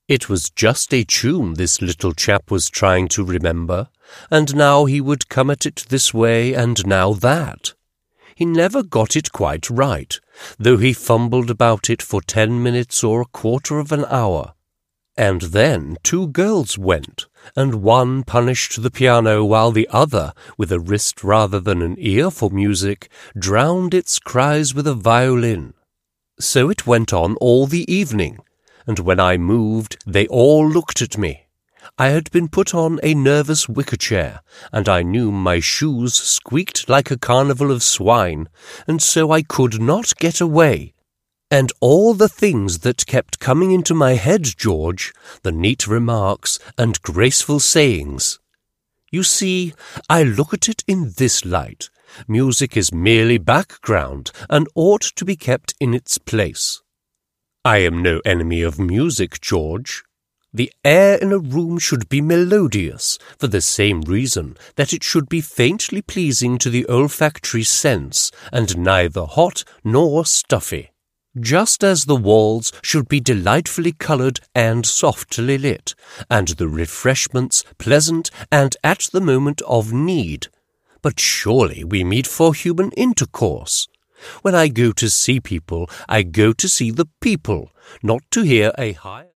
It was just a tune this little chap was trying to remember, and now he would come at it this way and now that. He never got it quite right, though he fumbled about it for 10 minutes or a quarter of an hour. And then 2 girls went, and one punished the piano while the other, with a wrist rather than an ear for music, drowned its cries with a violin. So it went on all the evening, and when I moved they all looked at me. I had been put on a nervous wicker chair, and I knew my shoes squeaked like a carnival of swine, and so I could not get away. And all the things that kept coming into my head, George, the neat remarks and graceful sayings. You see, I look at it in this light. Music is merely background and ought to be kept in its place. I am no enemy of music, George. The air in a room should be melodious, for the same reason that it should be faintly pleasing to the olfactory sense, and neither hot nor stuffy. Just as the walls should be delightfully coloured and softly lit, and the refreshments pleasant and at the moment of need. But surely we meet for human intercourse. When I go to see people, I go to see the people, not to hear a high